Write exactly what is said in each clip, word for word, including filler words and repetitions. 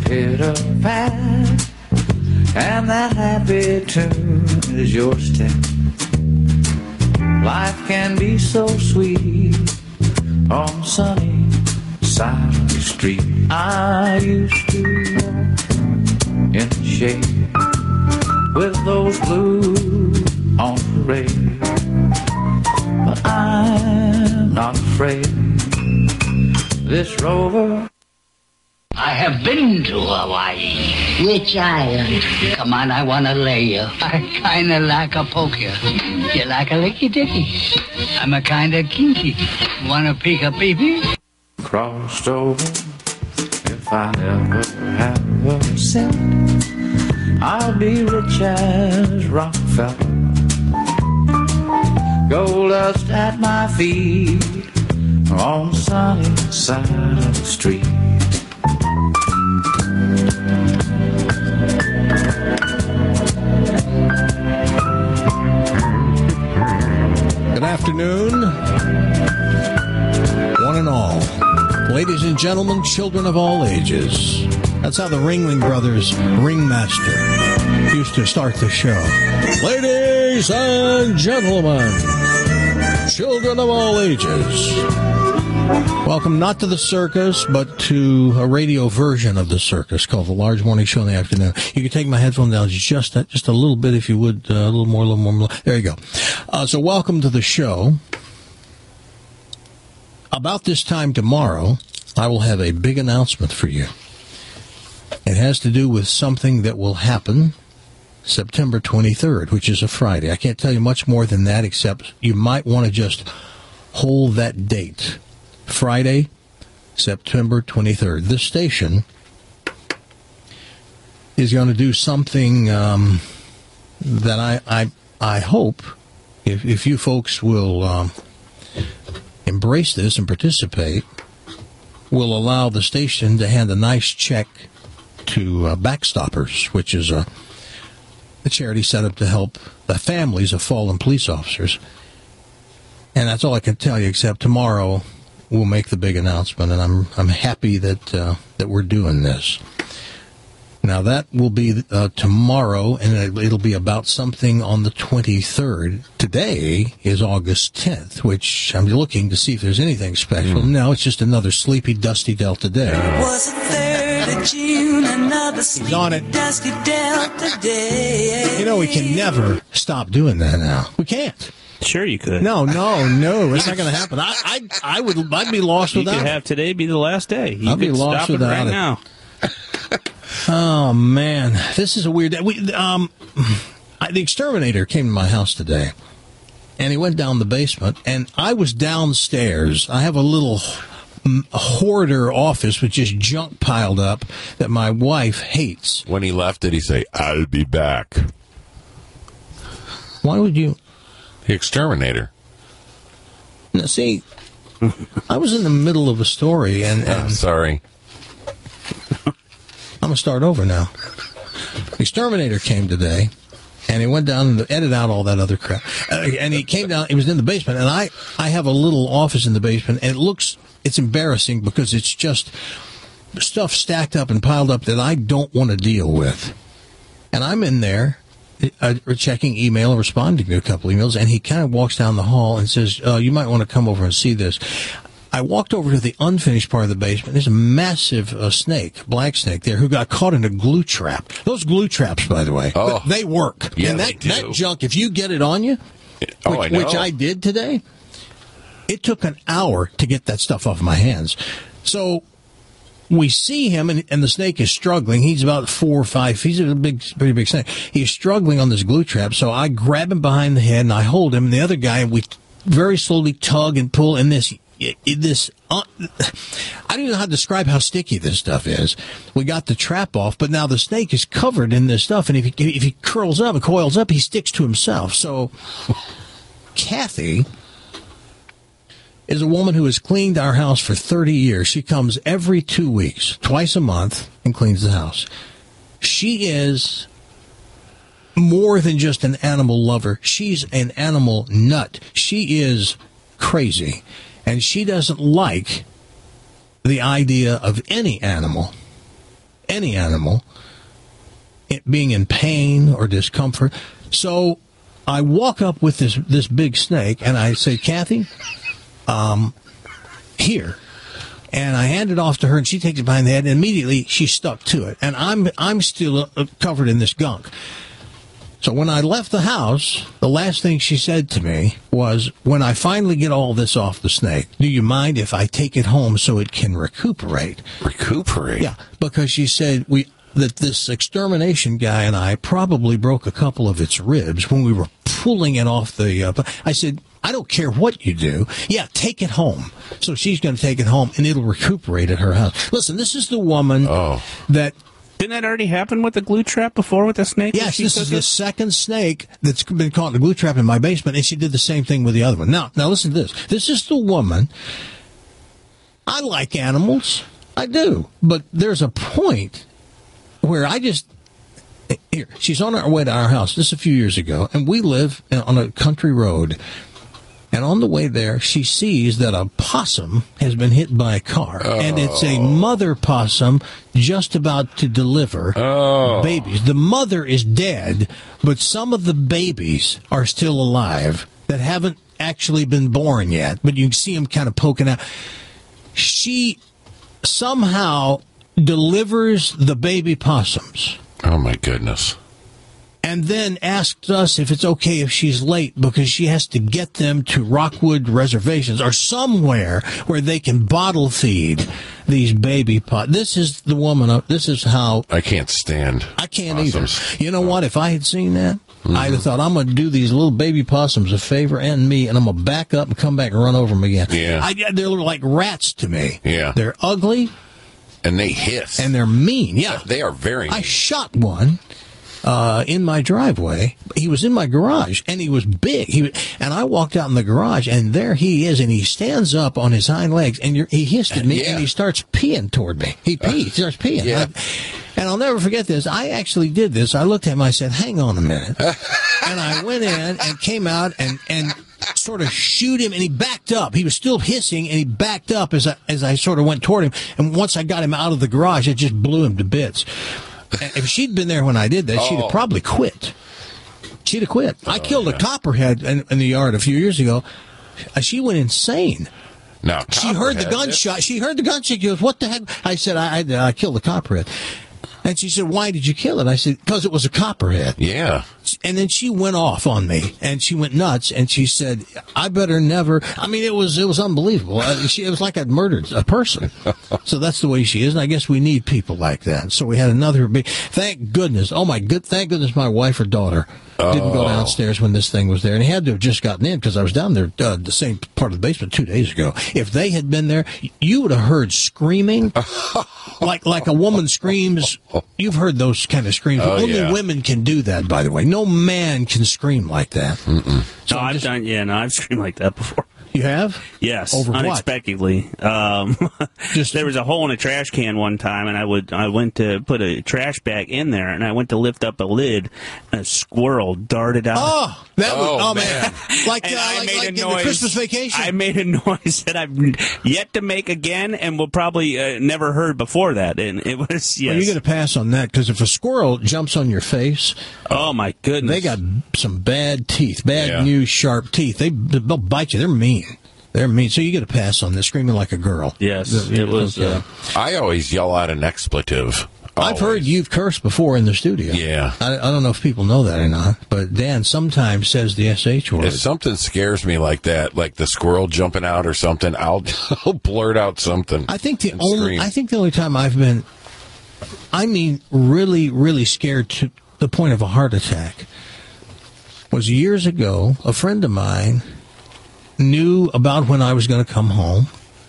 pitter pat, and that happy tune is your step. Life can be so sweet on sunny side of the street. I used to walk in the shade with those blues on parade, but I'm not afraid. This rover. I have been to Hawaii. Which island? Come on, I want to lay you. I kind of like a poke you. You like a licky dicky? I'm a kind of kinky. Want to peek a pee-pee? Crossed over. If I never have a cent, I'll be rich as Rockefeller. Gold dust at my feet on the sunny side of the street. Good afternoon, one and all. Ladies and gentlemen, children of all ages. That's how the Ringling Brothers Ringmaster used to start the show. Ladies and gentlemen, children of all ages. Welcome not to the circus, but to a radio version of the circus called The Large Morning Show in the Afternoon. You can take my headphone down just a, just a little bit if you would, uh, a little more, a little more. There you go. Uh, so welcome to the show. About this time tomorrow, I will have a big announcement for you. It has to do with something that will happen September twenty-third, which is a Friday. I can't tell you much more than that, except you might want to just hold that date. Friday, September twenty-third. This station is going to do something um, that I, I I hope, if, if you folks will um, embrace this and participate, will allow the station to hand a nice check to uh, Backstoppers, which is a, a charity set up to help the families of fallen police officers. And that's all I can tell you, except tomorrow we'll make the big announcement, and I'm I'm happy that uh, that we're doing this. Now, that will be uh, tomorrow, and it, it'll be about something on the twenty-third. Today is August tenth, which I'm looking to see if there's anything special. Mm. No, it's just another sleepy, dusty Delta day. It was the third of June, another sleepy, on it. dusty Delta day. You know, we can never stop doing that now. We can't. Sure, you could. No, no, no. It's not going to happen. I, I, I would, I'd be lost you without it. You could have today be the last day. You I'd be could lost stop without it right it. now. Oh man, this is a weird day. We, um, I, the exterminator came to my house today, and he went down the basement, and I was downstairs. I have a little hoarder office with just junk piled up that my wife hates. When he left, did he say, "I'll be back"? Why would you? The exterminator. Now, see, I was in the middle of a story, and, and oh, sorry. I'm going to start over now. The exterminator came today, and he went down and edited out all that other crap. Uh, and he came down, he was in the basement, and I, I have a little office in the basement, and it looks, it's embarrassing because it's just stuff stacked up and piled up that I don't want to deal with. And I'm in there, uh, checking email, responding to a couple emails, and he kind of walks down the hall and says, uh, you might want to come over and see this. I walked over to the unfinished part of the basement. There's a massive uh, snake, black snake there, who got caught in a glue trap. Those glue traps, by the way, oh, they work. Yeah, and that, they do. that junk, if you get it on you, oh, which, I know. which I did today, it took an hour to get that stuff off my hands. So we see him, and, and the snake is struggling. He's about four or five feet. He's a big, pretty big snake. He's struggling on this glue trap. So I grab him behind the head, and I hold him. And the other guy, we very slowly tug and pull in this... This, uh, I don't even know how to describe how sticky this stuff is. We got the trap off, but now the snake is covered in this stuff, and if he, if he curls up and coils up, he sticks to himself. So, Kathy is a woman who has cleaned our house for thirty years. She comes every two weeks, twice a month, and cleans the house. She is more than just an animal lover. She's an animal nut. She is crazy. And she doesn't like the idea of any animal any animal it being in pain or discomfort. So I walk up with this this big snake, and I say, Kathy, um, here. And I hand it off to her, and she takes it behind the head, and immediately she's stuck to it. And I'm I'm still uh, covered in this gunk. So when I left the house, the last thing she said to me was, when I finally get all this off the snake, do you mind if I take it home so it can recuperate? Recuperate? Yeah, because she said we that this extermination guy and I probably broke a couple of its ribs when we were pulling it off the... Uh, I said, I don't care what you do. Yeah, take it home. So she's going to take it home, and it'll recuperate at her house. Listen, this is the woman oh. that... Didn't that already happen with the glue trap before with the snake? Yes, this is the second snake that's been caught in a glue trap in my basement, and she did the same thing with the other one. Now, now listen to this. This is the woman... I like animals. I do. But there's a point where I just... Here, she's on her way to our house. This is a few years ago, and we live on a country road. And on the way there, she sees that a possum has been hit by a car. Oh. And it's a mother possum just about to deliver oh. babies. The mother is dead, but some of the babies are still alive that haven't actually been born yet. But you can see them kind of poking out. She somehow delivers the baby possums. Oh, my goodness. And then asks us if it's okay if she's late because she has to get them to Rockwood Reservations or somewhere where they can bottle feed these baby pot. This is the woman. Uh, this is how... I can't stand I can't possums. either. You know what? If I had seen that, Mm-hmm. I'd have thought, I'm going to do these little baby possums a favor and me, and I'm going to back up and come back and run over them again. Yeah. I, they're like rats to me. Yeah. They're ugly. And they hiss. And they're mean. Yeah. They are very mean. I shot one. Uh, in my driveway. He was in my garage, and he was big. He was, and I walked out in the garage, and there he is, and he stands up on his hind legs, and you're, he hissed at me, yeah. and he starts peeing toward me. He peed. He starts peeing. Yeah. I, and I'll never forget this. I actually did this. I looked at him. I said, hang on a minute. And I went in and came out and, and sort of shoot him, and he backed up. He was still hissing, and he backed up as I, as I sort of went toward him. And once I got him out of the garage, it just blew him to bits. If she'd been there when I did that, oh. she'd have probably quit. She'd have quit. I oh, killed yeah. a copperhead in, in the yard a few years ago. She went insane. No, she heard the gunshot. She heard the gunshot. She goes, "What the heck?" I said, "I, I, I killed a copperhead." And she said, "Why did you kill it?" I said, "Because it was a copperhead." Yeah. And then she went off on me, and she went nuts, and she said, "I better never." I mean, it was it was unbelievable. I, she, it was like I'd murdered a person. So that's the way she is, and I guess we need people like that. So we had another big. Thank goodness. Oh my good. Thank goodness my wife or daughter didn't oh. go downstairs when this thing was there, and he had to have just gotten in because I was down there, uh, the same part of the basement two days ago. If they had been there, you would have heard screaming, like like a woman screams. You've heard those kind of screams. Oh, Only yeah. women can do that, by the way. No man can scream like that. Mm-mm. So no, I've just, done. Yeah, no, I've screamed like that before. You have? Yes, Over unexpectedly. Um, Just there was a hole in a trash can one time, and I would I went to put a trash bag in there, and I went to lift up a lid, and a squirrel darted out. Oh, that was, oh, oh man, man. like, And uh, I like, made like a in the noise. Christmas Vacation. I made a noise that I've yet to make again, and will probably uh, never heard before that. And it was yes. Well, you got to pass on that because if a squirrel jumps on your face, oh my goodness, they got some bad teeth, bad Yeah. new sharp teeth. They they'll bite you. They're mean. They're mean. So you got to pass on this, screaming like a girl. Yes, it was. Okay. Uh, I always yell out an expletive. I've Always. heard you've cursed before in the studio. Yeah. I, I don't know if people know that or not, but Dan sometimes says the S H word. If something scares me like that, like the squirrel jumping out or something, I'll, I'll blurt out something. I think the and only scream. I think the only time I've been, I mean, really, really scared to the point of a heart attack was years ago. A friend of mine knew about when I was going to come home.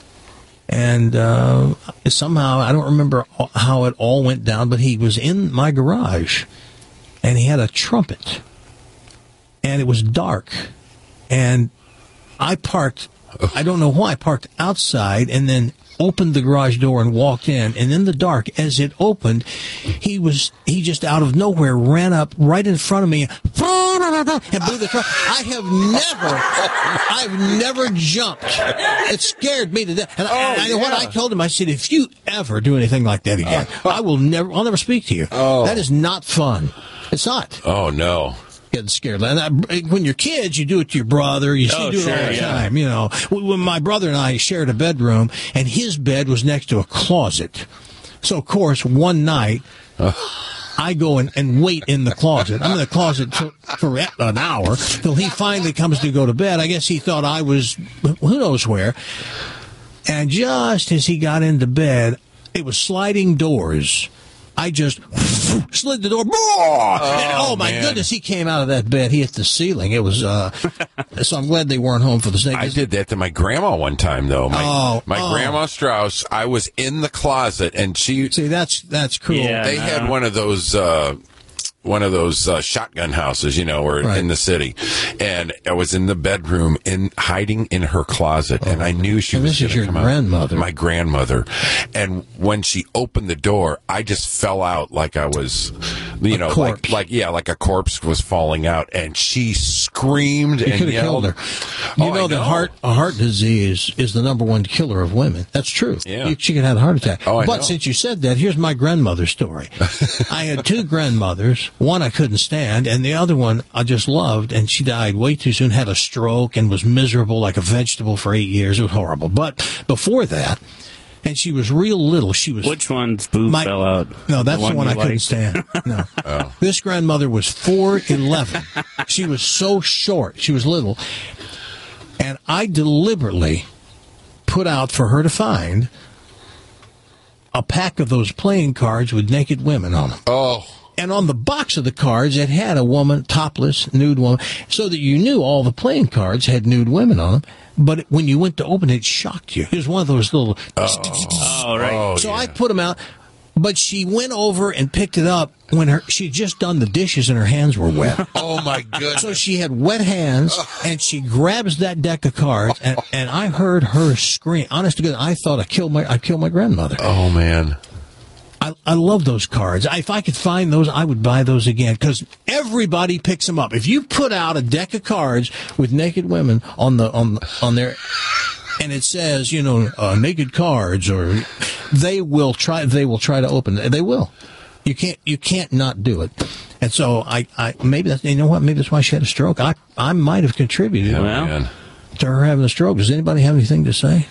And uh, somehow, I don't remember how it all went down, but he was in my garage, and he had a trumpet, and it was dark, and I parked, I don't know why, I parked outside, and then opened the garage door and walked in, and in the dark, as it opened, he was, he just out of nowhere ran up right in front of me, and blew the truck. I have never, I've never jumped. It scared me to death. And, Oh, I, and I know what yeah. I told him. I said, if you ever do anything like that again, I will never, I'll never speak to you. Oh. That is not fun. It's not. Oh, no. Getting scared. And I, when you're kids, you do it to your brother. You Oh, do it sure, all the yeah. time. You know, when my brother and I shared a bedroom, and his bed was next to a closet. So, of course, one night, I go and, and wait in the closet. I'm in the closet for, for an hour till he finally comes to go to bed. I guess he thought I was who knows where. And just as he got into bed, it was sliding doors. I just slid the door. Oh, and, oh my man. goodness, he came out of that bed. He hit the ceiling. It was, uh, so I'm glad they weren't home for the snake. I did that to my grandma one time, though. My, Oh, my oh. grandma Strauss, I was in the closet, and she, See, that's, that's cruel. Yeah. they had one of those, uh, one of those uh, shotgun houses, you know, or Right. in the city, and I was in the bedroom, in hiding in her closet, and I knew she And was this is going to your come out. grandmother. My grandmother, and when she opened the door, I just fell out like I was, you A know, corpse. like like yeah, like a corpse was falling out, and she screamed You and could have yelled. killed her. You Oh, I know that know. heart a heart disease is the number one killer of women. That's true. Yeah. You, she could have had a heart attack. Oh, I but know. since you said that, here's my grandmother's story. I had two grandmothers. One I couldn't stand, and the other one I just loved, and she died way too soon, had a stroke, and was miserable like a vegetable for eight years. It was horrible. But before that, and she was real little. She was Which one's boob My- fell out? No, that's the one, you I couldn't liked? stand. No. This grandmother was four eleven. She was so short. She was little. And I deliberately put out for her to find a pack of those playing cards with naked women on them. Oh, And on the box of the cards, it had a woman, topless, nude woman, so that you knew all the playing cards had nude women on them. But when you went to open it, it shocked you. It was one of those little... Oh, right. oh, So yeah. I put them out, but she went over and picked it up when her she'd just done the dishes and her hands were wet. Oh my goodness. So she had wet hands, and she grabs that deck of cards, and, and I heard her scream. Honest to goodness, I thought I killed my I killed my grandmother. Oh man. I, I love those cards. If I could find those, I would buy those again because everybody picks them up. If you put out a deck of cards with naked women on the on on their, and it says, you know, uh, naked cards, or they will try. They will try to open it. They will. You can't. You can't not do it. And so I, I maybe that's you know what maybe that's why she had a stroke. I I might have contributed Yeah, Well. man. to her having a stroke. Does anybody have anything to say?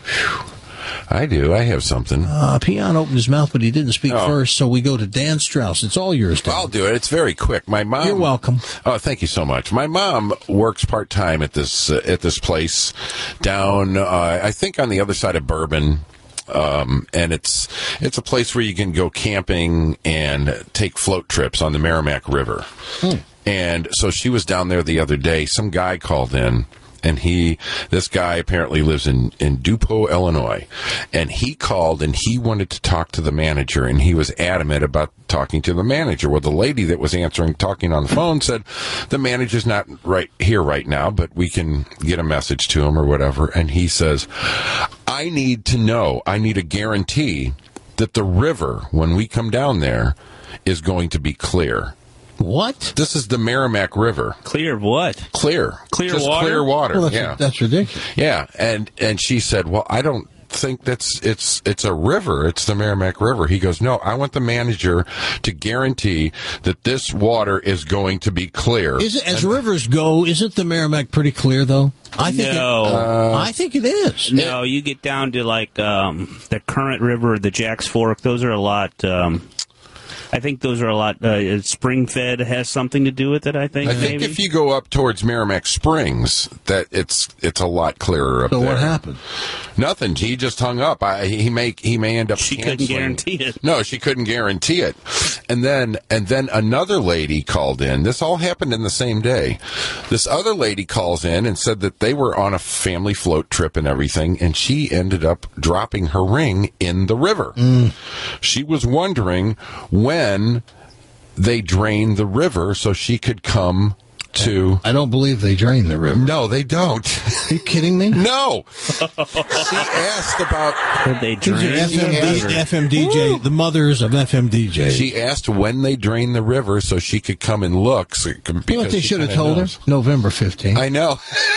I do. I have something. Uh, Peon opened his mouth, but he didn't speak Oh. first. So we go to Dan Strauss. It's all yours, Dan. I'll do it. It's very quick. My mom. You're welcome. Oh, thank you so much. My mom works part time at this uh, at this place down, uh, I think, on the other side of Bourbon. Um, and it's it's a place where you can go camping and take float trips on the Merrimack River. And so she was down there the other day. Some guy called in. And he, this guy apparently lives in, in Dupo, Illinois. And he called and he wanted to talk to the manager. And he was adamant about talking to the manager. Well, the lady that was answering, talking on the phone said, the manager's not right here right now, but we can get a message to him or whatever. And he says, I need to know, I need a guarantee that the river, when we come down there, is going to be clear. What? This is the Merrimack River. Clear of what? Clear. Clear Just water? clear water. Well, that's, yeah. that's ridiculous. Yeah, and and she said, "Well, I don't think that's it's it's a river. It's the Merrimack River." He goes, "No, I want the manager to guarantee that this water is going to be clear." Is it, as rivers go, isn't the Merrimack pretty clear, though? I think No. It, Uh, I think it is. No, you get down to like um, the Current River, the Jacks Fork. Those are a lot. Um, I think those are a lot. Uh, spring fed has something to do with it. I think. I think maybe. if you go up towards Merrimack Springs, that it's it's a lot clearer up So there. what happened? Nothing. He just hung up. I, he may he may end up. She couldn't canceling. guarantee it. No, she couldn't guarantee it. And then and then another lady called in. This all happened in the same day. This other lady calls in and said that they were on a family float trip and everything, and she ended up dropping her ring in the river. Mm. She was wondering when they drained the river so she could come to. I don't believe they drain the river. No, they don't. Are you kidding me? No. She asked about. Did they These are drain F M D, the river? F M D J, the mothers of F M D J. She asked when they drain the river so she could come and look. So, because You know what they she should have kinda told knows. her? November fifteenth. I know.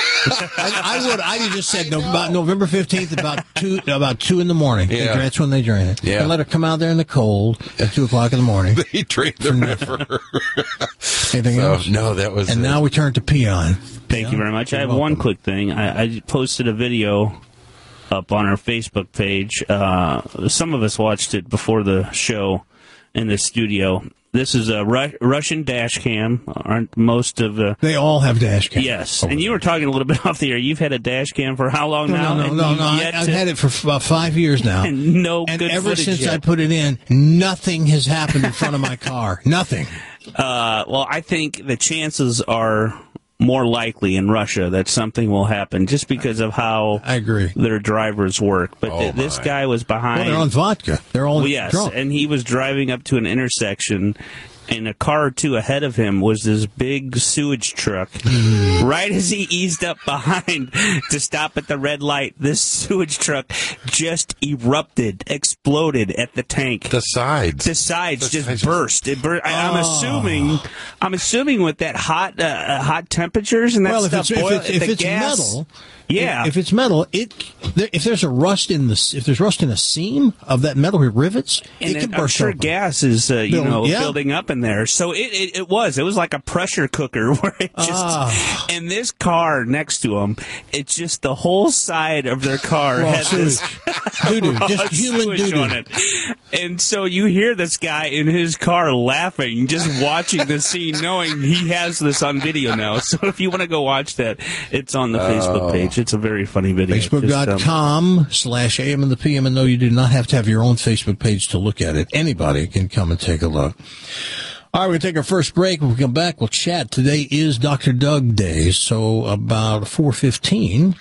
I, I would. I would just said no, about November fifteenth, about two, about two in the morning. Yeah. That's when they drain it. Yeah. And let her come out there in the cold at two o'clock in the morning. They drained the river. Anything So, else? no, that was. And it. now we turn to Peon. Thank you very much. I have You're one welcome. quick thing. I, I posted a video up on our Facebook page. Uh, some of us watched it before the show in the studio. This is a Ru- Russian dash cam. Aren't most of the... They all have dash cams. Yes, and you were talking a little bit off the air. You've had a dash cam for how long No, now? no, no, And no, you've no. I, yet I've to- had it for about five years now. And no And good ever footage since yet. I put it in, nothing has happened in front of my car. Nothing. Uh, well, I think the chances are more likely in Russia that something will happen just because of how I agree. their drivers work. But Oh, th- this my. guy was behind. Well, they're on vodka. They're all Well, yes, drunk. and he was driving up to an intersection, and a car or two ahead of him was this big sewage truck. Right as he eased up behind to stop at the red light, this sewage truck just erupted, exploded at the tank. The sides. The sides The just sides- burst. It bur- I, I'm Oh. assuming, I'm assuming with that hot, uh, hot temperatures and that well, if stuff, it's, if boil- it's, if the it's gas, metal, yeah. If, if it's metal, it there, if there's a rust in the if there's rust in a seam of that metal rivets, and it then can I'm burst sure open. gas is, uh, you Build- know, yeah. building up in there. So it, it, it was. It was like a pressure cooker where it just. Ah. And this car next to him, it's just the whole side of their car Raw had this Doo-doo, raw just human sewage doo-doo. on it. And so you hear this guy in his car laughing, just watching the scene, knowing he has this on video now. So if you want to go watch that, it's on the Facebook page. It's a very funny video. Just, um, Facebook.com slash AM and the P M. And no, you do not have to have your own Facebook page to look at it. Anybody can come and take a look. All right, we're going to take our first break. When we come back, we'll chat. Today is Doctor Doug Day, so about four fifteen,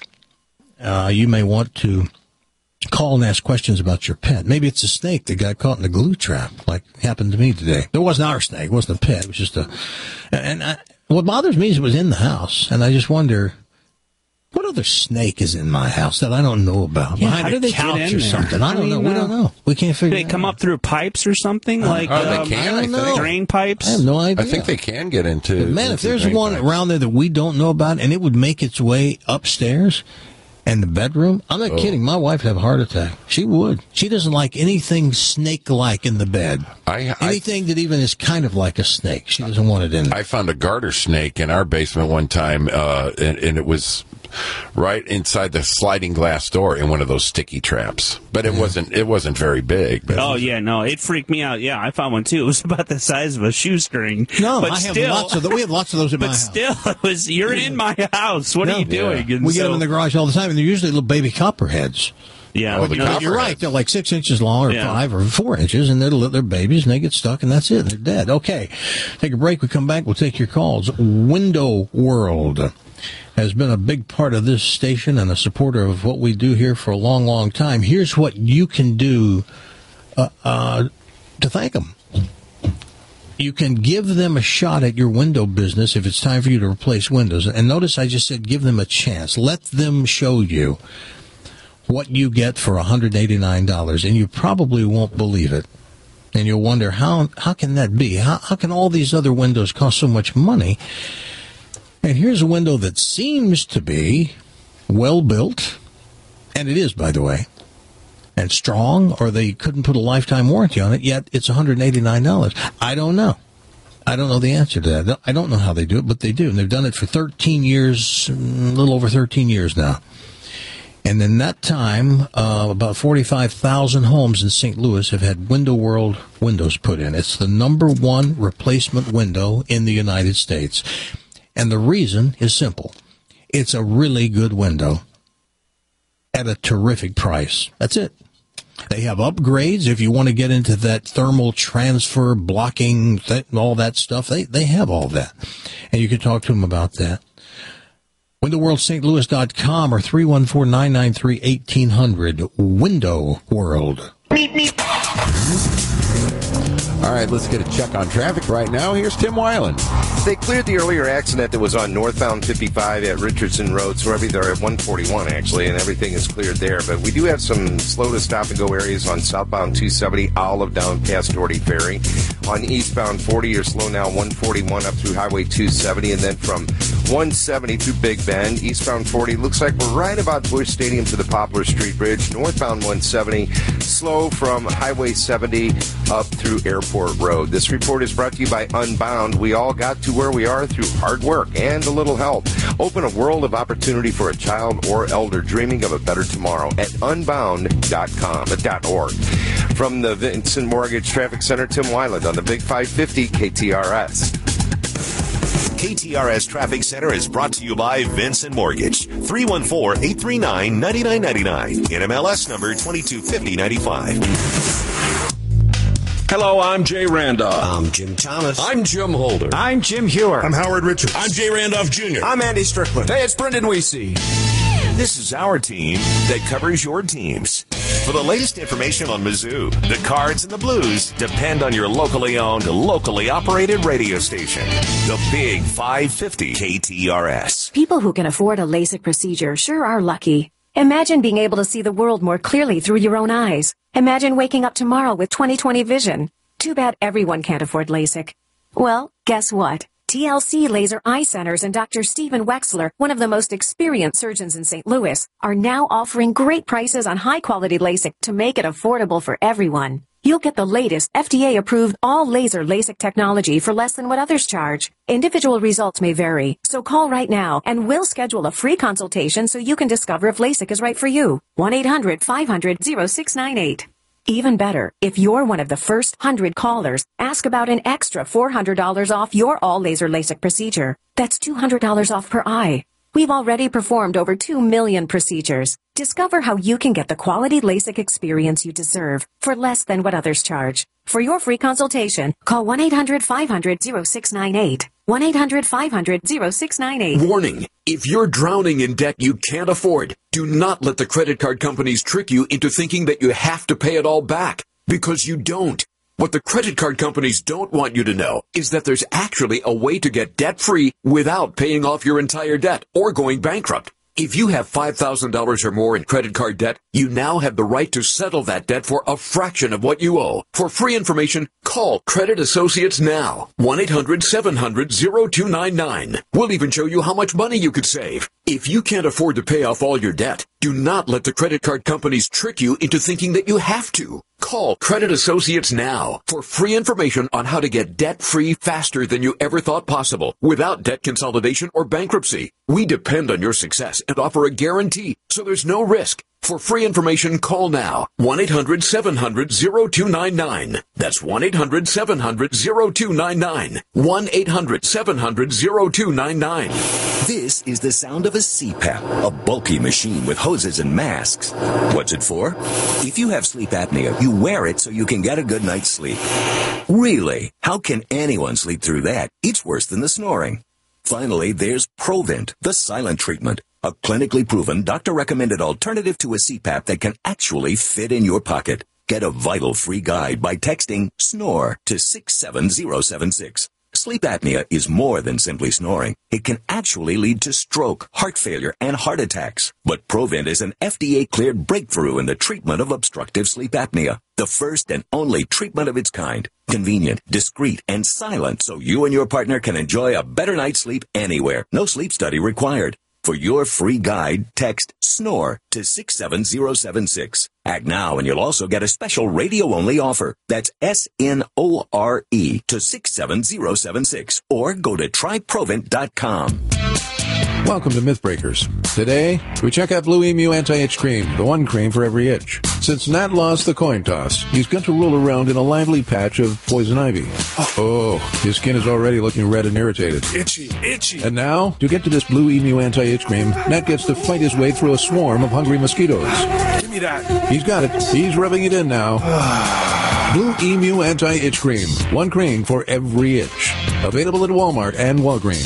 uh, you may want to call and ask questions about your pet. Maybe it's a snake that got caught in a glue trap, like happened to me today. It wasn't our snake. It wasn't a pet. It was just a... And I, what bothers me is it was in the house, and I just wonder... What other snake is in my house that I don't know about? Yeah, Behind how do a they get couch in or there? something. I I don't know. mean, We don't uh, know. We can't Do figure they it come out. up through pipes or something? Like oh, they um, can, I I don't know. think. drain pipes? I have no idea. I think they can get into. Man, if into there's drain one pipes. around there that we don't know about and it would make its way upstairs and the bedroom, I'm not Oh. kidding. My wife would have a heart attack. She would. She doesn't like anything snake-like in the bed. I, I Anything that even is kind of like a snake. She doesn't want it in there. I found a garter snake in our basement one time, uh, and, and it was right inside the sliding glass door in one of those sticky traps. But it wasn't. It wasn't very big. But Oh yeah, no, it freaked me out. Yeah, I found one too. It was about the size of a shoestring. No, but I have still, lots of those. We have lots of those in my But house. still, it was you're in my house. What No. are you doing? Yeah. And We get so- them in the garage all the time, and they're usually little baby copperheads. Yeah, Oh, the you know, copper- You're right. They're like six inches long, or Yeah. five, or four inches, and they're li- they're babies, and they get stuck, and that's it. They're dead. Okay, take a break. We come back. We'll take your calls. Window World has been a big part of this station and a supporter of what we do here for a long, long time. Here's what you can do uh, uh, to thank them. You can give them a shot at your window business if it's time for you to replace windows. And notice I just said give them a chance. Let them show you what you get for one hundred eighty-nine dollars, and you probably won't believe it. And you'll wonder, how how can that be? How, how can all these other windows cost so much money? And here's a window that seems to be well built, and it is, by the way, and strong, or they couldn't put a lifetime warranty on it, yet it's one hundred eighty-nine dollars. I don't know. I don't know the answer to that. I don't know how they do it, but they do. And they've done it for thirteen years, a little over thirteen years now. And in that time, uh, about forty-five thousand homes in Saint Louis have had Window World windows put in. It's the number one replacement window in the United States. And the reason is simple. It's a really good window at a terrific price. That's it. They have upgrades if you want to get into that thermal transfer blocking, th- all that stuff. They they have all that. And you can talk to them about that. window world st louis dot com or three one four, nine nine three, one eight hundred. Window World. All right, let's get a check on traffic right now. Here's Tim Weiland. They cleared the earlier accident that was on northbound fifty-five at Richardson Road, so every there at one forty-one actually, and everything is cleared there. But we do have some slow to stop and go areas on southbound two seventy, Olive down past Doherty Ferry. On eastbound forty, you're slow now one forty-one up through Highway two seventy, and then from one seventy through Big Bend. Eastbound forty, looks like we're right about Busch Stadium to the Poplar Street Bridge. Northbound one seventy, slow from Highway seventy up through Airport Road. This report is brought to you by Unbound. We all got to where we are through hard work and a little help. Open a world of opportunity for a child or elder dreaming of a better tomorrow at unbound dot com, dot org. From the Vincent Mortgage Traffic Center, Tim Weiland on the Big five fifty K T R S. K T R S Traffic Center is brought to you by Vincent Mortgage. three one four, eight three nine, nine nine nine nine. N M L S number twenty-two fifty ninety-five. Hello, I'm Jay Randolph. I'm Jim Thomas. I'm Jim Holder. I'm Jim Hewer. I'm Howard Richards. I'm Jay Randolph Junior I'm Andy Strickland. Hey, it's Brendan Weesey. This is our team that covers your teams. For the latest information on Mizzou, the Cards, and the Blues, depend on your locally owned, locally operated radio station. The Big five fifty K T R S. People who can afford a LASIK procedure sure are lucky. Imagine being able to see the world more clearly through your own eyes. Imagine waking up tomorrow with twenty twenty vision. Too bad everyone can't afford LASIK. Well, guess what? T L C Laser Eye Centers and Doctor Stephen Wexler, one of the most experienced surgeons in Saint Louis, are now offering great prices on high-quality LASIK to make it affordable for everyone. You'll get the latest F D A-approved all-laser LASIK technology for less than what others charge. Individual results may vary, so call right now and we'll schedule a free consultation so you can discover if LASIK is right for you. one eight hundred, five hundred, oh six nine eight. Even better, if you're one of the first one hundred callers, ask about an extra four hundred dollars off your all-laser LASIK procedure. That's two hundred dollars off per eye. We've already performed over two million procedures. Discover how you can get the quality LASIK experience you deserve for less than what others charge. For your free consultation, call one eight hundred, five hundred, oh six nine eight. one eight hundred, five hundred, oh six nine eight. Warning, if you're drowning in debt you can't afford, do not let the credit card companies trick you into thinking that you have to pay it all back, because you don't. What the credit card companies don't want you to know is that there's actually a way to get debt-free without paying off your entire debt or going bankrupt. If you have five thousand dollars or more in credit card debt, you now have the right to settle that debt for a fraction of what you owe. For free information, call Credit Associates now. one eight hundred, seven hundred, oh two nine nine. We'll even show you how much money you could save. If you can't afford to pay off all your debt, do not let the credit card companies trick you into thinking that you have to. Call Credit Associates now for free information on how to get debt-free faster than you ever thought possible without debt consolidation or bankruptcy. We depend on your success and offer a guarantee, so there's no risk. For free information, call now. one eight hundred, seven hundred, oh two nine nine. That's one eight hundred, seven hundred, oh two nine nine. one eight hundred, seven hundred, oh two nine nine. This is the sound of a C PAP, a bulky machine with hoses and masks. What's it for? If you have sleep apnea, you wear it so you can get a good night's sleep. Really? How can anyone sleep through that? It's worse than the snoring. Finally, there's Provent, the silent treatment. A clinically proven, doctor-recommended alternative to a C PAP that can actually fit in your pocket. Get a vital free guide by texting SNORE to six seven zero seven six. Sleep apnea is more than simply snoring. It can actually lead to stroke, heart failure, and heart attacks. But Provent is an F D A-cleared breakthrough in the treatment of obstructive sleep apnea. The first and only treatment of its kind. Convenient, discreet, and silent so you and your partner can enjoy a better night's sleep anywhere. No sleep study required. For your free guide, text SNORE to six seven zero seven six. Act now and you'll also get a special radio-only offer. That's S N O R E to six seven zero seven six. Or go to try provent dot com. Welcome to Mythbreakers. Today, we check out Blue Emu Anti-Itch Cream, the one cream for every itch. Since Nat lost the coin toss, he's got to roll around in a lively patch of poison ivy. Oh, his skin is already looking red and irritated. Itchy, itchy. And now, to get to this Blue Emu Anti-Itch Cream, Nat gets to fight his way through a swarm of hungry mosquitoes. Give me that. He's got it. He's rubbing it in now. Blue Emu Anti-Itch Cream. One cream for every itch. Available at Walmart and Walgreens.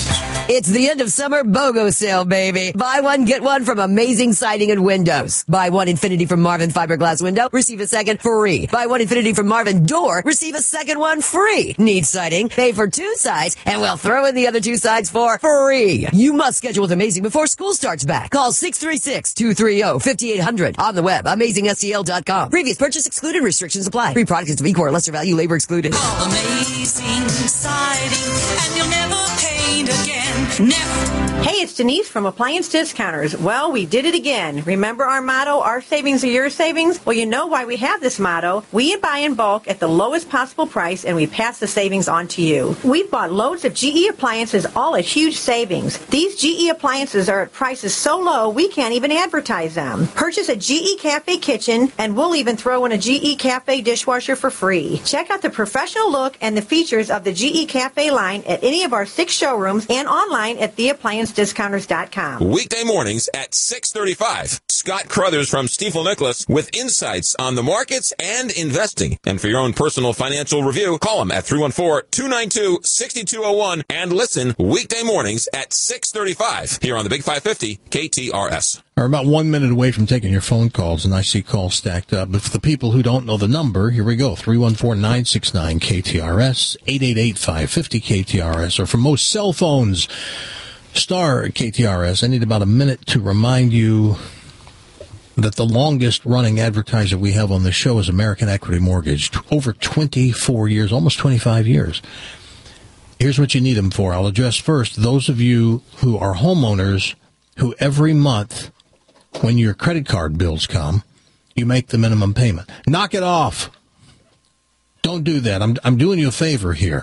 It's the end of summer BOGO sale, baby. Buy one, get one from Amazing Siding and Windows. Buy one Infinity from Marvin fiberglass window, receive a second free. Buy one Infinity from Marvin door, receive a second one free. Need siding? Pay for two sides, and we'll throw in the other two sides for free. You must schedule with Amazing before school starts back. Call six three six, two three zero, five eight zero zero. On the web, amazing S T L dot com. Previous purchase excluded. Restrictions apply. Free product is of equal or lesser value. Labor excluded. Amazing siding, and you'll never paint again. Never. Hey, it's Denise from Appliance Discounters. Well, we did it again. Remember our motto, our savings are your savings? Well, you know why we have this motto. We buy in bulk at the lowest possible price, and we pass the savings on to you. We've bought loads of G E appliances, all at huge savings. These G E appliances are at prices so low, we can't even advertise them. Purchase a G E Cafe kitchen, and we'll even throw in a G E Cafe dishwasher for free. Check out the professional look and the features of the G E Cafe line at any of our six showrooms and online at the appliance discounters dot com. Weekday mornings at six thirty-five. Scott Crothers from Stifel Nicholas with insights on the markets and investing. And for your own personal financial review, call him at three one four, two nine two, six two zero one and listen weekday mornings at six thirty-five here on the Big five fifty K T R S. We're about one minute away from taking your phone calls, and I see calls stacked up. But for the people who don't know the number, here we go. three one four, nine six nine, K T R S, eight eight eight, five five zero, K T R S, or for most cell phones, star K T R S. I need about a minute to remind you that the longest running advertiser we have on the show is American Equity Mortgage. Over twenty-four years, almost twenty-five years. Here's what you need them for. I'll address first those of you who are homeowners who every month, when your credit card bills come, you make the minimum payment. Knock it off. Don't do that. I'm I'm doing you a favor here.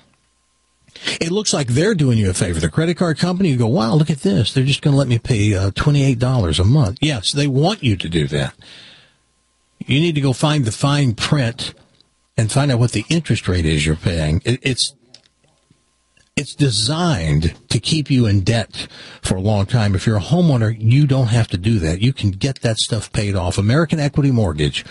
It looks like they're doing you a favor. The credit card company, you go, wow, look at this. They're just going to let me pay uh, twenty-eight dollars a month. Yes, they want you to do that. You need to go find the fine print and find out what the interest rate is you're paying. It, it's it's designed to keep you in debt for a long time. If you're a homeowner, you don't have to do that. You can get that stuff paid off. American Equity Mortgage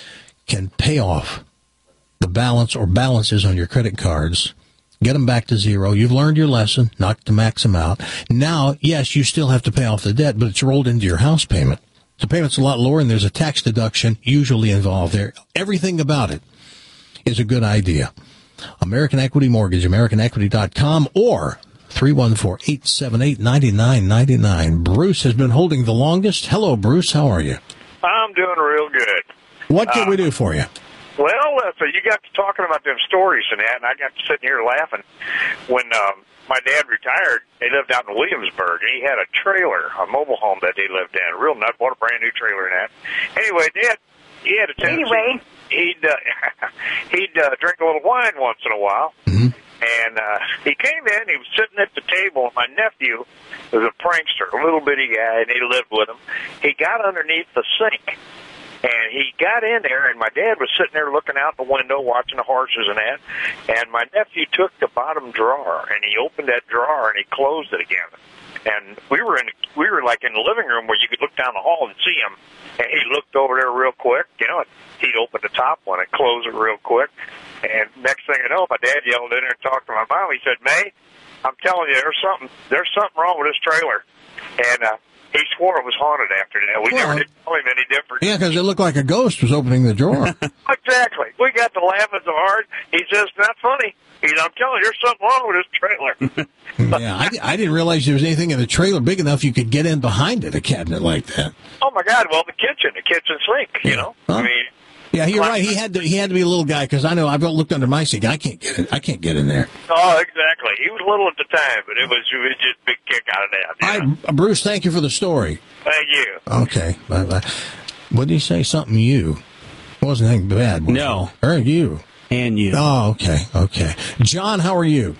can pay off the balance or balances on your credit cards. Get them back to zero. You've learned your lesson, not to max them out. Now, yes, you still have to pay off the debt, but it's rolled into your house payment. The payment's a lot lower, and there's a tax deduction usually involved there. Everything about it is a good idea. American Equity Mortgage, American Equity dot com, or three one four, eight seven eight, nine nine nine nine. Bruce has been holding the longest. Hello, Bruce. How are you? I'm doing real good. What can uh, we do for you? Well, uh, so you got to talking about them stories and that, and I got to sitting here laughing. When um, my dad retired, they lived out in Williamsburg, and he had a trailer, a mobile home that they lived in. Real nut, bought a brand new trailer and that. Anyway, Dad, he had a tendency. Anyway. He'd, uh, he'd uh, drink a little wine once in a while. Mm-hmm. And uh, he came in, he was sitting at the table, and my nephew was a prankster, a little bitty guy, and he lived with him. He got underneath the sink. And he got in there, and my dad was sitting there looking out the window, watching the horses and that. And my nephew took the bottom drawer, and he opened that drawer, and he closed it again. And we were in, we were like in the living room where you could look down the hall and see him. And he looked over there real quick, you know. He'd open the top one and close it real quick. And next thing I know, my dad yelled in there and talked to my mom. He said, "May, I'm telling you, there's something, there's something wrong with this trailer." And uh, he swore it was haunted after that. We well, never did tell him any different. Yeah, because it looked like a ghost was opening the drawer. Exactly. We got to laughing so hard. He says, "Not funny." He said, "I'm telling you, there's something wrong with this trailer." Yeah, I, I didn't realize there was anything in the trailer big enough you could get in behind it, a cabinet like that. Oh, my God. Well, the kitchen, the kitchen sink, you know. Huh? I mean. Yeah, you're right. He had to. He had to be a little guy because I know I've looked under my sink. I can't get in. I can't get in there. Oh, exactly. He was little at the time, but it was, it was just a big kick out of that. You know? I, Bruce, thank you for the story. Thank you. Okay. Bye bye. What did he say? Something you? It wasn't anything bad. Was no. It? Or you? And you. Oh, okay. Okay. John, how are you?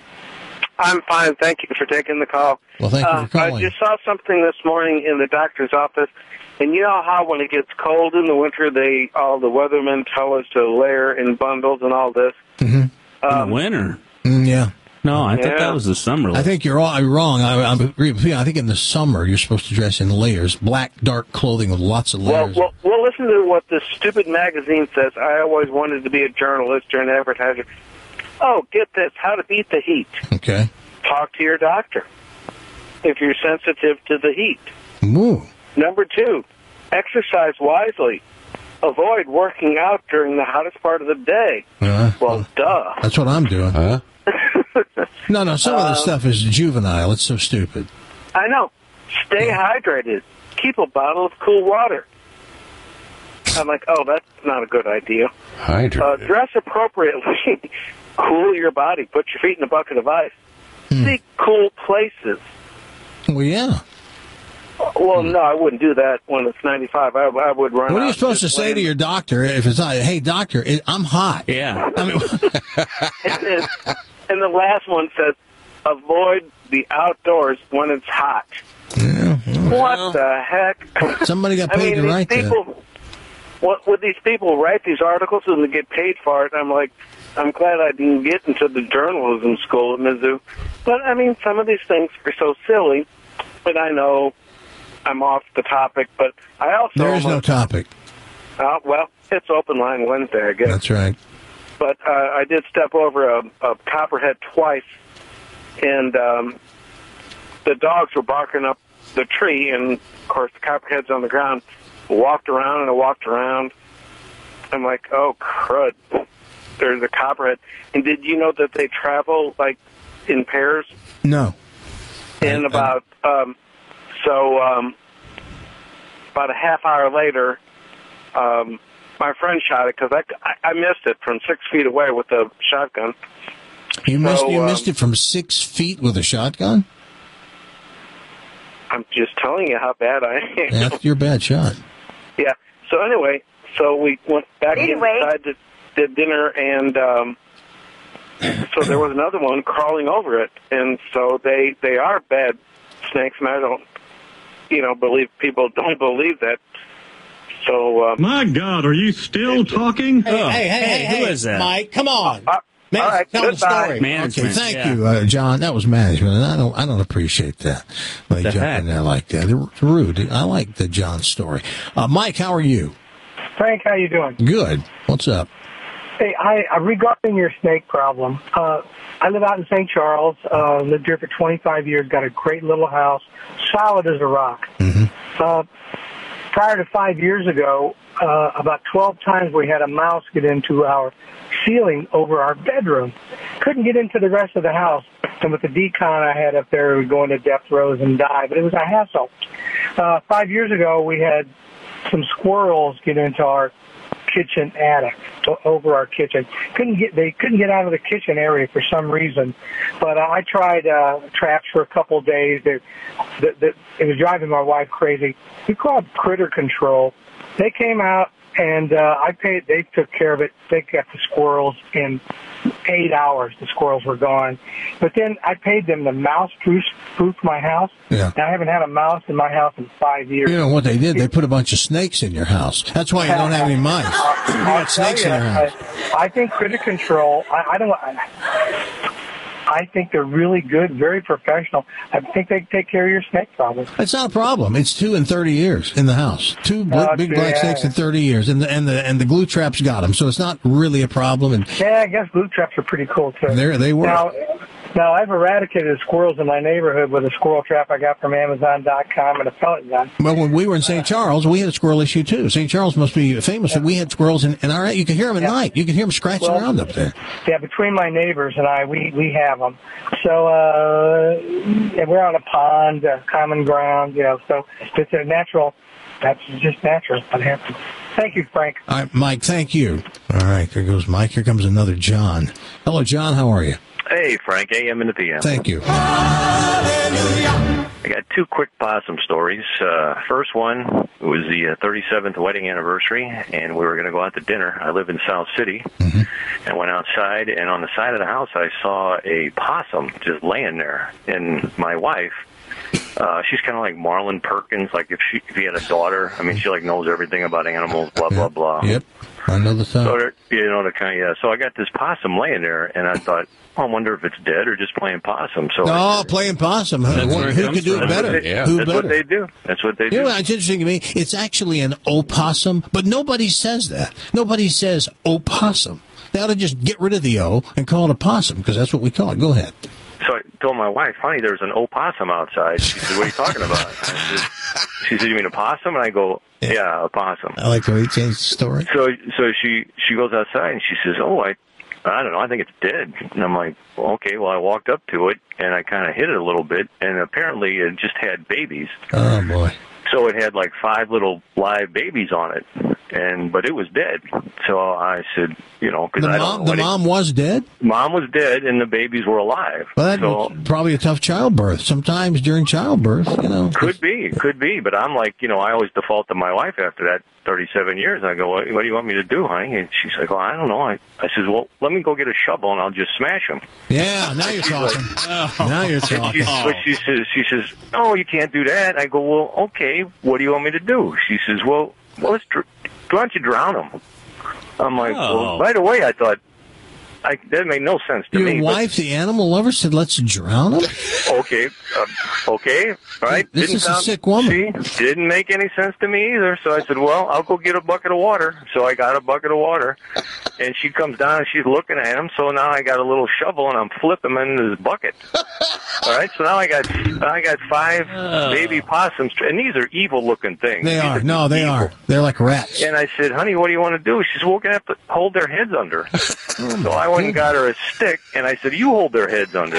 I'm fine. Thank you for taking the call. Well, thank you for calling. Uh, I just saw something this morning in the doctor's office. And you know how when it gets cold in the winter, they all the weathermen tell us to layer in bundles and all this? Mm-hmm. Um, in the winter? Mm, yeah. No, I yeah. thought that was the summer. I think you're all wrong. I, I agree with you. I think in the summer you're supposed to dress in layers, black, dark clothing with lots of layers. Well, well, well listen to what this stupid magazine says. I always wanted to be a journalist or an advertiser. Oh, get this, how to beat the heat. Okay. Talk to your doctor. if you're sensitive to the heat. Ooh. Number two, exercise wisely. Avoid working out during the hottest part of the day. Uh, well, duh. That's what I'm doing. Huh? No, no, some of Um, the stuff is juvenile. It's so stupid. I know. Stay hydrated. Keep a bottle of cool water. I'm like, oh, that's not a good idea. Hydrated. Uh, dress appropriately. Cool your body. Put your feet in a bucket of ice. Hmm. Seek cool places. Well, yeah. Well, no, I wouldn't do that when it's ninety-five. I, I would run What are out you supposed to just say land- to your doctor if it's not, hey, doctor, it, I'm hot? Yeah. I mean, and, and, and the last one says, avoid the outdoors when it's hot. Yeah, What the heck? Somebody got I paid mean, to these write that. people, What would these people write these articles and they get paid for it? I'm like, I'm glad I didn't get into the journalism school at Mizzou. But, I mean, some of these things are so silly, but I know I'm off the topic, but I also... There is no topic. Uh, well, it's Open Line Wednesday, I guess. That's right. But uh, I did step over a, a copperhead twice, and um, the dogs were barking up the tree, and, of course, the copperhead's on the ground. I walked around and I walked around. I'm like, oh, crud. There's a copperhead. And did you know that they travel, like, in pairs? No. And about, um, so, um, about a half hour later, um, my friend shot it because I, I missed it from six feet away with a shotgun. You missed, So, you um, missed it from six feet with a shotgun? I'm just telling you how bad I am. That's your bad shot. Yeah. So anyway, so we went back Anyway. inside to, to dinner, and um, so there was another one crawling over it, and so they they are bad snakes, and I don't, you know, believe people don't believe that. So um, My God, are you still talking? Hey, hey, hey, hey, who hey, is that? Mike, come on. Uh, Man, all right, tell the goodbye. story. Management, Okay, thank yeah. you, uh, John. That was management, and I don't, I don't appreciate that. When they The jump heck? in there like that, it's rude. I like the John story. Uh, Mike, how are you? Frank, how you doing? Good. What's up? Hey, I, uh, regarding your snake problem, uh, I live out in Saint Charles, uh, lived here for twenty-five years, got a great little house, solid as a rock. Mm-hmm. Uh, prior to five years ago, uh, about twelve times we had a mouse get into our ceiling over our bedroom. Couldn't get into the rest of the house. And with the decon I had up there, we would go into depth rows and die, but it was a hassle. Uh, five years ago, we had some squirrels get into our kitchen attic, o- over our kitchen. Couldn't get they couldn't get out of the kitchen area for some reason. But uh, I tried uh, traps for a couple of days. They, the, the, it was driving my wife crazy. We called Critter Control. They came out and uh, I paid. They took care of it. They got the squirrels in eight hours. The squirrels were gone. But then I paid them to mouse-proof proof my house. Yeah. And I haven't had a mouse in my house in five years. You know what they did? They put a bunch of snakes in your house. That's why you don't have any mice. You got snakes in your house. I, I think Critter Control, I, I don't I, I think they're really good, very professional. I think they take care of your snake problem. It's not a problem. It's two in thirty years in the house. Two bl- Oh, big yeah. black snakes in thirty years, and the and the and the glue traps got them. So it's not really a problem. And Yeah, I guess glue traps are pretty cool, too. there they were. Now, now, I've eradicated squirrels in my neighborhood with a squirrel trap I got from Amazon dot com and a pellet gun. Well, when we were in Saint Charles, we had a squirrel issue too. Saint Charles must be famous. We had squirrels in, in our. You could hear them at night. You could hear them scratching Well, around up there. Yeah, between my neighbors and I, we, we have them. So, uh, and we're on a pond, uh, common ground, you know, so it's a natural, that's just natural. What happens. Thank you, Frank. All right, Mike. Thank you. All right, there goes Mike. Here comes another John. Hello, John. How are you? Hey, Frank, A M into P M. Thank you. I got two quick possum stories. Uh, first one was the uh, thirty-seventh wedding anniversary, and we were going to go out to dinner. I live in South City, mm-hmm. and went outside, and on the side of the house, I saw a possum just laying there. And my wife, uh, she's kind of like Marlon Perkins, like if she if he had a daughter. I mean, she like knows everything about animals, blah, blah, blah. Yep. I know the So, time. there- you know, the kind of, yeah. So I got this possum laying there, and I thought, oh, I wonder if it's dead or just playing possum. So Oh, playing possum. Who, That's where it who comes could do from. it better? That's what they- Who that's better? what they do. That's what they You do. know what, it's interesting to me. It's actually an opossum, but nobody says that. Nobody says opossum. They ought to just get rid of the O and call it a possum because that's what we call it. Go ahead. So I told my wife, honey, there's an opossum outside. She said, what are you talking about? I said, she said, you mean a possum? And I go, yeah, a possum. I like the way you changed the story. So so she, she goes outside and she says, oh, I I don't know, I think it's dead. And I'm like, well, okay, well, I walked up to it and I kind of hit it a little bit, and apparently it just had babies. Oh, boy. So it had like five little live babies on it, and but it was dead. So I said, you know, because The I mom, don't know. the mom was dead? Mom was dead, and the babies were alive. Well, that so was probably a tough childbirth. Sometimes during childbirth, you know. could be, could be. But I'm like, you know, I always default to my wife after that thirty-seven years. I go, what, what do you want me to do, honey? And she's like, well, I don't know. I, I says, well, let me go get a shovel, and I'll just smash them. Yeah, now you're talking. Now you're talking. She, but she says, she says, no, you can't do that. I go, well, okay, what do you want me to do? She says, well, well let's dr- why don't you drown them? I'm like, Oh. well, right away I thought, I, that made no sense to Your me. but- wife, the animal lover, said, let's drown him? Okay, uh, okay, all right. This Didn't is a sick woman. See, didn't make any sense to me either. So I said, well, I'll go get a bucket of water. So I got a bucket of water, and she comes down and she's looking at him. So now I got a little shovel and I'm flipping him into this bucket. All right, so now I got I got five baby possums, and these are evil-looking things. They These are. No, they evil. are. They're like rats. And I said, honey, what do you want to do? She said, well, we're going to have to hold their heads under. So I went and got her a stick, and I said, you hold their heads under.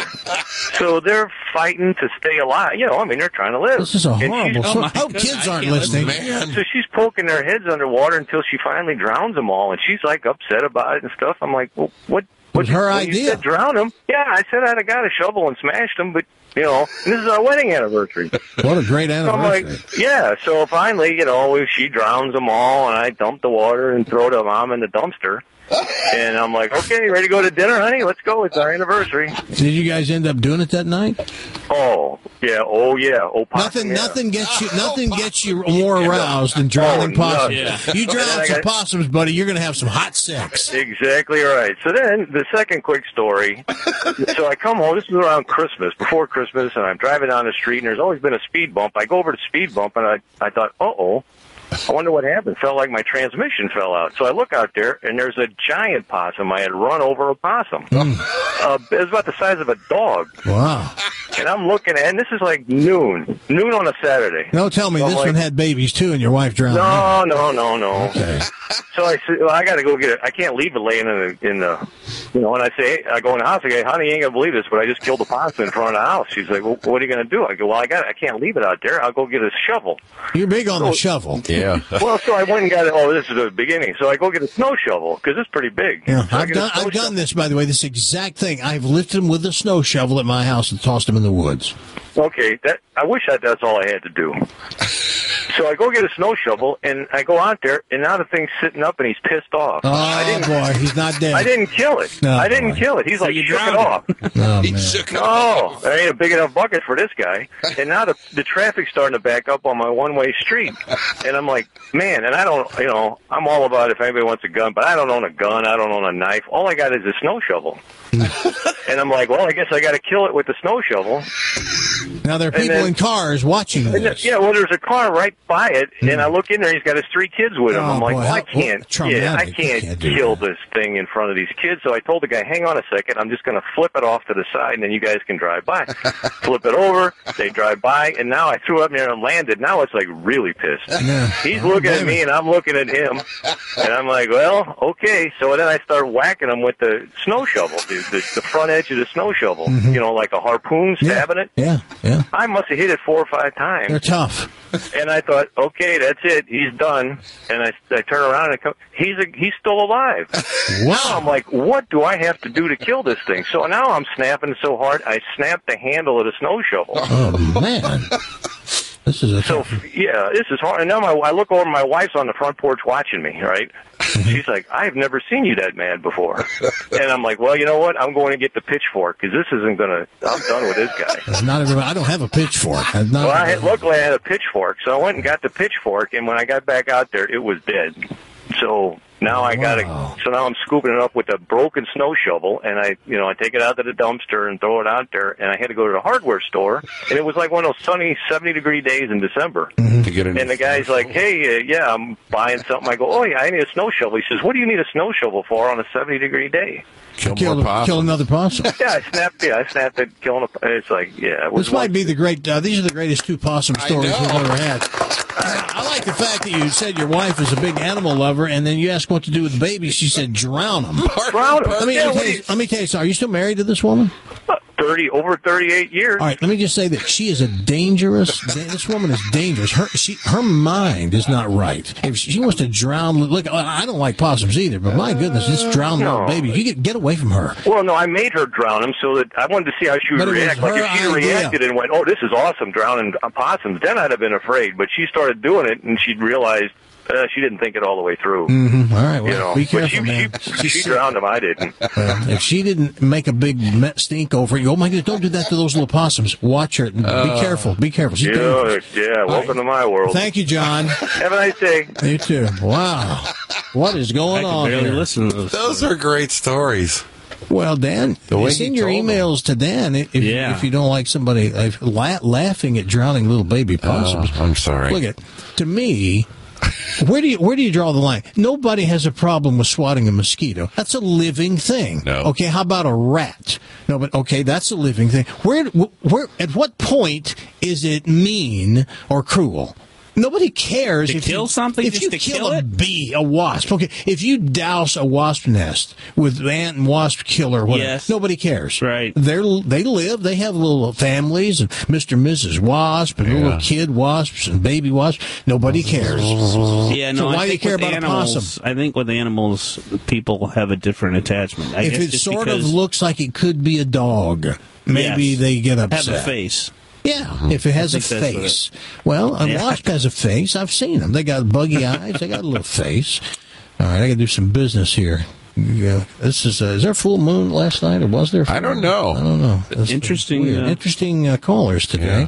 So they're fighting to stay alive. You know, I mean, they're trying to live. This is a And she's- horrible story. I hope kids aren't listening. So she's poking their heads underwater until she finally drowns them all, and she's like upset about it and stuff. I'm like, well, what? It was her when You idea. said drown them. Yeah, I said I'd have got a shovel and smashed them, but you know, and this is our wedding anniversary. What a great So I'm anniversary. like, yeah. So finally, you know, she drowns them all, and I dump the water and throw the mom in the dumpster. And I'm like, okay, ready to go to dinner, honey? Let's go. It's our anniversary. Did you guys end up doing it that night? Oh yeah, oh yeah, oh Nothing, yeah. nothing gets you, nothing gets you more aroused than drowning Oh, possums. nothing. You And then drown I some got- possums, buddy, you're going to have some hot sex. Exactly right. So then the second quick story. So I come home. This is around Christmas, before Christmas, and I'm driving down the street, and there's always been a speed bump. I go over the speed bump, and I I thought, uh oh. I wonder what happened. Felt like my transmission fell out. So I look out there, and there's a giant possum. I had run over a possum. Uh, it was about the size of a dog. Wow. And I'm looking at, and this is like noon, noon on a Saturday. No, tell me, So I'm this like, one had babies too, and your wife drowned. No, no, no, no. Okay. So I said, well, I got to go get it. I can't leave it laying in the, in the, you know, when I say, I go in the house, I go, honey, you ain't going to believe this, but I just killed a possum in front of the house. She's like, well, what are you going to do? I go, well, I got, I can't leave it out there. I'll go get a shovel. You're big on the shovel. Yeah. Well, so I went and got it. Oh, this is the beginning. So I go get a snow shovel because it's pretty big. Yeah, So I I've get a done, snow I've done shovel. this, by the way, this exact thing. I've lifted them with a snow shovel at my house and tossed them in the woods. Okay, that I wish that that's all I had to do. So I go get a snow shovel, and I go out there, and now the thing's sitting up, and he's pissed off. Oh, I didn't, boy, he's not dead. I didn't kill it. No, I didn't boy. kill it. He's So like, you shook it drowned off. Oh, man. No, there ain't a big enough bucket for this guy. And now the the traffic's starting to back up on my one-way street. And I'm like, man, and I don't, you know, I'm all about if anybody wants a gun, but I don't own a gun. I don't own a knife. All I got is a snow shovel. And I'm like, well, I guess I got to kill it with the snow shovel. Now, there are And people then- in cars watching And this. then- yeah, well, there's a car right by it, and I look in there. He's got his three kids with him. Oh, I'm like, boy, well, I how- can't, what yeah, I traumatic. can't, You can't do kill this thing in front of these kids. So I told the guy, hang on a second. I'm just going to flip it off to the side, and then you guys can drive by. Flip it over. They drive by, and now I threw it up there and landed. Now it's like really pissed. Yeah. He's looking at me, and I'm looking at him, and I'm like, well, okay. So then I start whacking him with the snow shovel, the, the, the front edge of the snow shovel. You know, like a harpoon, stabbing it. Yeah, yeah. I must have hit it four or five times. They're tough. And I thought, okay, that's it. He's done. And I, I turn around and come, he's a, he's still alive. Wow. Now I'm like, what do I have to do to kill this thing? So now I'm snapping so hard, I snapped the handle of the snow shovel. Oh, man. This is a So yeah, this is hard. And now my, I look over, my wife's on the front porch watching me, right? She's like, I've never seen you that mad before. And I'm like, well, you know what? I'm going to get the pitchfork because this isn't going to, I'm done with this guy. It's not everybody, I don't have a pitchfork. I'm not, Well, I had, luckily I had a pitchfork, so I went and got the pitchfork, and when I got back out there, it was dead. So Now I got to, so now I'm scooping it up with a broken snow shovel, and I, you know, I take it out to the dumpster and throw it out there, and I had to go to the hardware store, and it was like one of those sunny seventy degree days in December. To get in. And the guy's like, hey, uh, yeah, I'm buying something. I go, oh, yeah, I need a snow shovel. He says, what do you need a snow shovel for on a seventy degree day? Kill, kill, more possums. kill another possum. Yeah, I snapped it. I snapped it, killing a, it's like, yeah. It was This might be the great, uh, these are the greatest two possum stories we've ever had. I like the fact that you said your wife is a big animal lover, and then you asked what to do with the baby. She said, drown them. Drown 'em. Let me, Yeah, let, me what tell do you, you- let me tell you something. Are you still married to this woman? thirty, over thirty-eight years. All right, let me just say that she is a dangerous, this woman is dangerous. Her she, her mind is not right. If she wants to drown, look, I don't like possums either, but my goodness, this drown No. little baby, you get, get away from her. Well, no, I made her drown him so that I wanted to see how she would But it was react. Like her if she idea. reacted and went, "Oh, this is awesome, drowning possums," then I'd have been afraid. But she started doing it, and she'd realized uh, she didn't think it all the way through. Mm-hmm. All right, well, you know, be but careful, she, man. she, she drowned him. I didn't. Well, if she didn't make a big me- stink over it, oh my goodness, don't do that to those little possums. Watch her. Be Uh, careful. Be careful. She's Yeah, dangerous. yeah. Welcome to my world. Thank you, John. Have a nice day. You too. Wow. What is going I can on barely here? listen to those. Those are great stories. Well, Dan, The way send he your told emails to Dan if, Yeah. if you don't like somebody uh, la- laughing at drowning little baby possums. Oh, I'm sorry. Look at, to me, where do you where do you draw the line? Nobody has a problem with swatting a mosquito. That's a living thing. No. Okay, how about a rat? No, but okay, that's a living thing. Where where at what point is it mean or cruel? Nobody cares To if kill you, something, if just you to kill kill a it? bee, a wasp. Okay, if you douse a wasp nest with ant and wasp killer, whatever, Yes. nobody cares. Right. They're they live. They have little families and Mister and Missus Wasp and little kid wasps and baby wasps. Nobody cares. Yeah, no. So why I do you think care with about a animals, possum? I think with animals, people have a different attachment. I If guess it just sort because of looks like it could be a dog, maybe Yes. they get upset. have a face. Yeah, if it has I a think that's face. Well, a Yeah. wasp has a face. I've seen them. They got buggy eyes. They got a little face. All right, I got to do some business here. Yeah, this is. Uh, is there full moon last night, or was there? Full I don't moon? know. I don't know. That's Interesting, weird. uh, Interesting uh, callers today.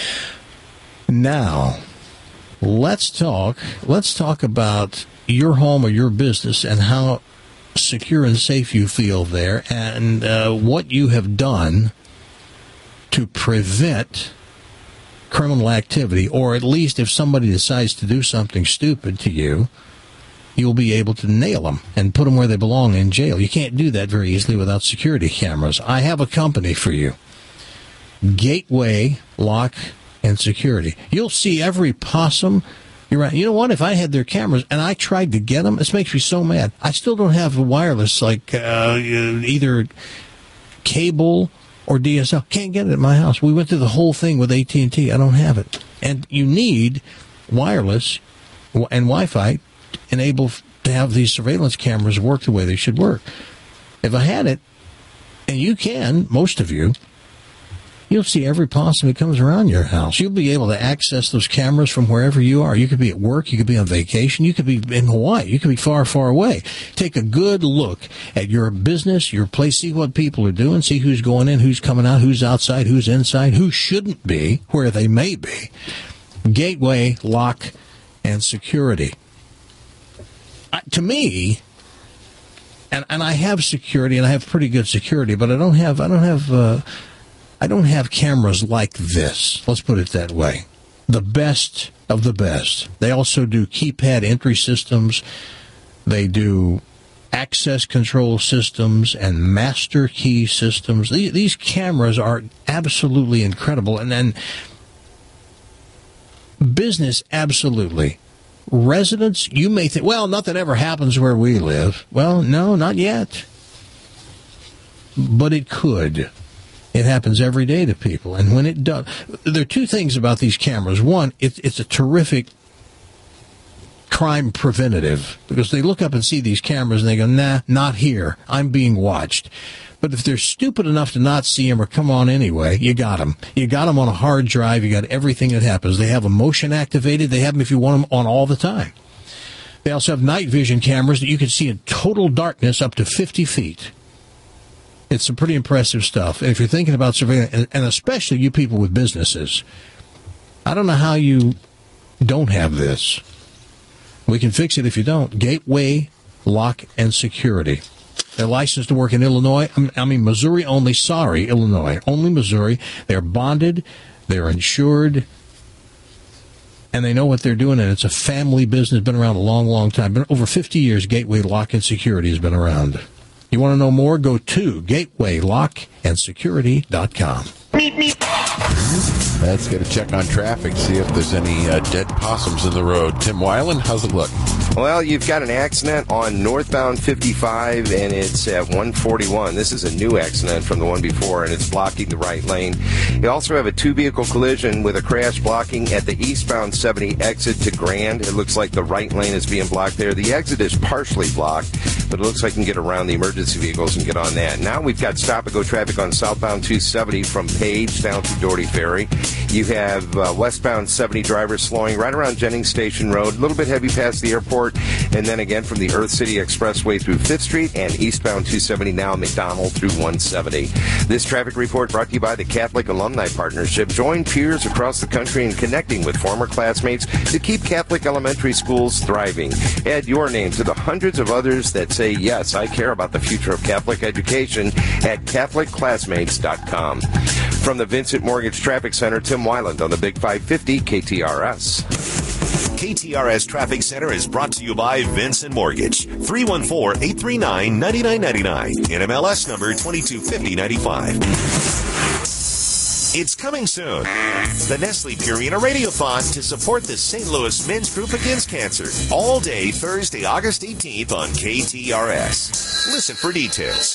Now, let's talk. Let's talk about your home or your business and how secure and safe you feel there, and uh, what you have done to prevent criminal activity, or at least if somebody decides to do something stupid to you, you'll be able to nail them and put them where they belong in jail. You can't do that very easily without security cameras. I have a company for you. Gateway Lock and Security. You'll see every possum. You're right. You know what? If I had their cameras and I tried to get them, this makes me so mad. I still don't have wireless, like uh, either cable or D S L. Can't get it at my house. We went through the whole thing with A T and T. I don't have it. And you need wireless and Wi-Fi to enable to have these surveillance cameras work the way they should work. If I had it, and you can, most of you, you'll see every possum that comes around your house. You'll be able to access those cameras from wherever you are. You could be at work. You could be on vacation. You could be in Hawaii. You could be far, far away. Take a good look at your business, your place, see what people are doing, see who's going in, who's coming out, who's outside, who's inside, who shouldn't be, where they may be. Gateway, Lock, and Security. Uh, to me, and, and I have security, and I have pretty good security, but I don't have, I don't have, uh, I don't have cameras like this. Let's put it that way. The best of the best. They also do keypad entry systems. They do access control systems and master key systems. These, these cameras are absolutely incredible. And then business, absolutely. Residents, you may think, well, nothing ever happens where we live. Well, no, not yet. But it could. It happens every day to people. And when it does, there are two things about these cameras. One, it, it's a terrific crime preventative, because they look up and see these cameras and they go, nah, not here. I'm being watched. But if they're stupid enough to not see them or come on anyway, you got them. You got them on a hard drive. You got everything that happens. They have them motion activated. They have them if you want them on all the time. They also have night vision cameras that you can see in total darkness up to fifty feet. It's some pretty impressive stuff. And if you're thinking about surveillance, and, and especially you people with businesses, I don't know how you don't have this. We can fix it if you don't. Gateway Lock and Security. They're licensed to work in Illinois. I mean, Missouri only. Sorry, Illinois. Only Missouri. They're bonded. They're insured. And they know what they're doing, and it's a family business. Been around a long, long time. Been over fifty years, Gateway Lock and Security has been around. You want to know more? Go to gateway lock and security dot com. Let's get a check on traffic, see if there's any uh, dead possums in the road. Tim Weiland, how's it look? Well, you've got an accident on northbound fifty-five, and it's at one forty-one. This is a new accident from the one before, and it's blocking the right lane. You also have a two-vehicle collision with a crash blocking at the eastbound seventy exit to Grand. It looks like the right lane is being blocked there. The exit is partially blocked, but it looks like you can get around the emergency vehicles and get on that. Now we've got stop-and-go traffic on southbound two seventy from Page down through Doherty Ferry. You have uh, westbound seventy drivers slowing right around Jennings Station Road, a little bit heavy past the airport, and then again from the Earth City Expressway through fifth Street and eastbound two seventy now McDonald through one seventy. This traffic report brought to you by the Catholic Alumni Partnership. Join peers across the country in connecting with former classmates to keep Catholic elementary schools thriving. Add your name to the hundreds of others that say, yes, I care about the future of Catholic education at catholic classmates dot com. From the Vincent Mortgage Traffic Center, Tim Weiland on the Big five fifty K T R S. K T R S Traffic Center is brought to you by Vincent Mortgage. three one four, eight three nine, nine nine nine nine. N M L S number twenty-two fifty ninety-five. It's coming soon. The Nestle Purina Radiothon to support the Saint Louis Men's Group Against Cancer. All day Thursday, August eighteenth on K T R S. Listen for details.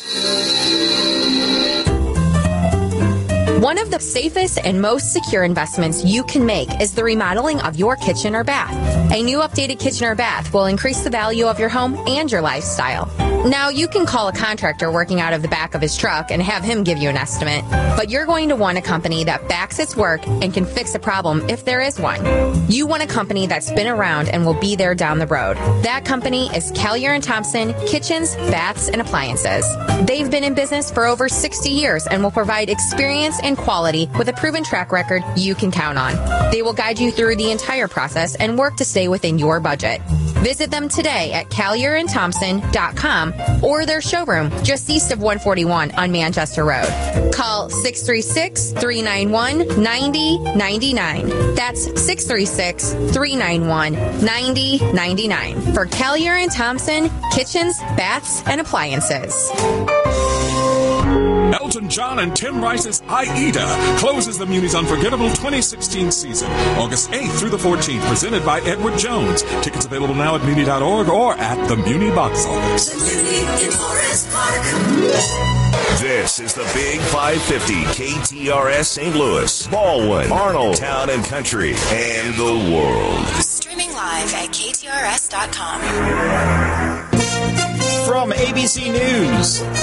One of the safest and most secure investments you can make is the remodeling of your kitchen or bath. A new updated kitchen or bath will increase the value of your home and your lifestyle. Now, you can call a contractor working out of the back of his truck and have him give you an estimate, but you're going to want a company that backs its work and can fix a problem if there is one. You want a company that's been around and will be there down the road. That company is Collier and Thompson Kitchens, Baths, and Appliances. They've been in business for over sixty years and will provide experience and quality with a proven track record you can count on. They will guide you through the entire process and work to stay within your budget. Visit them today at collier and thompson dot com or their showroom just east of one forty-one on Manchester Road. Call six three six, three nine one, nine zero nine nine. That's six three six, three nine one, nine zero nine nine for Collier and Thompson Kitchens, Baths, and Appliances. Elton John and Tim Rice's Aida closes the Muni's unforgettable twenty sixteen season, August eighth through the fourteenth, presented by Edward Jones. Tickets available now at muni dot org or at the Muni box office. The Muni in Forest Park. This is the Big five fifty K T R S Saint Louis, Baldwin, Arnold, Town and Country, and the world. Streaming live at K T R S dot com. From A B C News.